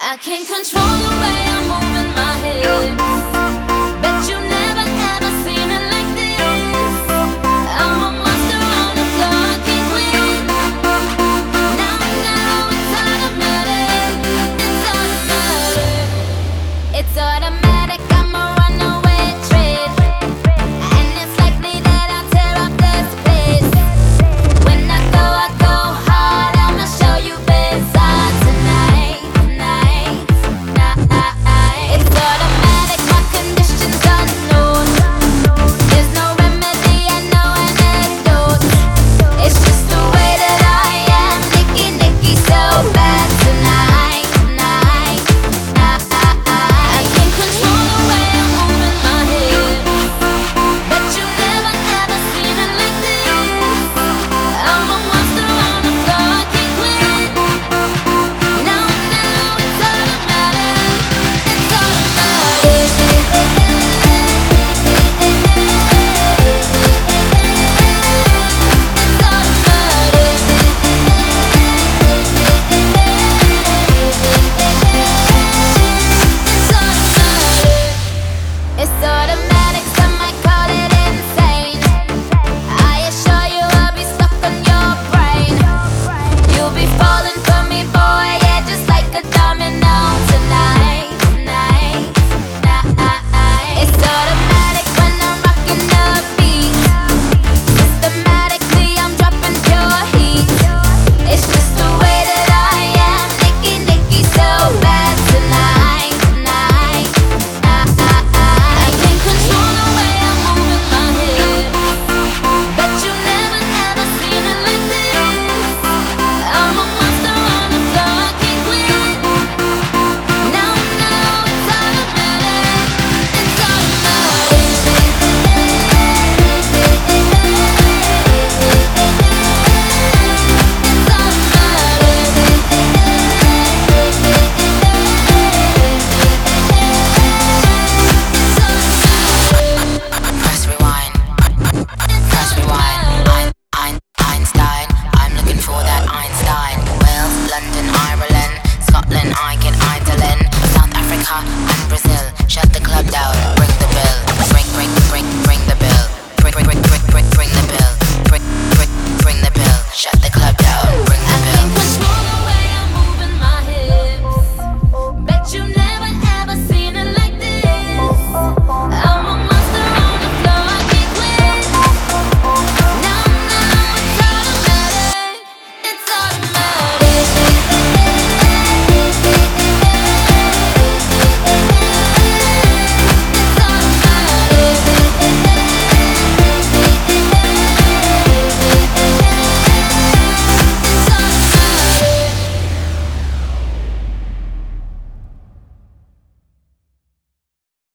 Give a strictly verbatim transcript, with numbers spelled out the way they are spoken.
I can't control the way I'm moving my hips. Bet you never ever seen it like this. I'm a monster on the floor, I can't win. Now I know it's automatic. It's automatic. It's automatic, I'm a runaway trip. And it's likely that I'll tear up this place. When I go, I go hard, I'ma show you bizarre tonight, tonight, tonight. It's automatic, my condition's unknown. There's no remedy and no antidote. It's just the way that I am, Nicki, Nicki, so bad tonight, tonight, tonight. I can't control the way I'm moving my hips. Bet you never ever seen it like this. I'm a monster on the floor, I can't quit. Now I know it's automatic. It's automatic. It's automatic, some might call it insane. I assure you I'll be stuck on your brain. You'll be falling for me, boy, yeah, just like a domino tonight, tonight, tonight. It's automatic when I'm rocking the beat. Systematically I'm dropping pure heat. It's just the way that I am, Nicki, Nicki, so bad tonight, tonight, tonight. I can't control the way I'm moving my hips. Bet you never ever seen it like this. I'm a monster on the floor, I can't quit. Now I know it's automatic. It's Press rewind, press rewind. Ein, ein, Einstein, I'm looking for that Einstein. Wales, London, Ireland, Scotland, I get idling. South Africa and Brazil, shut the club down.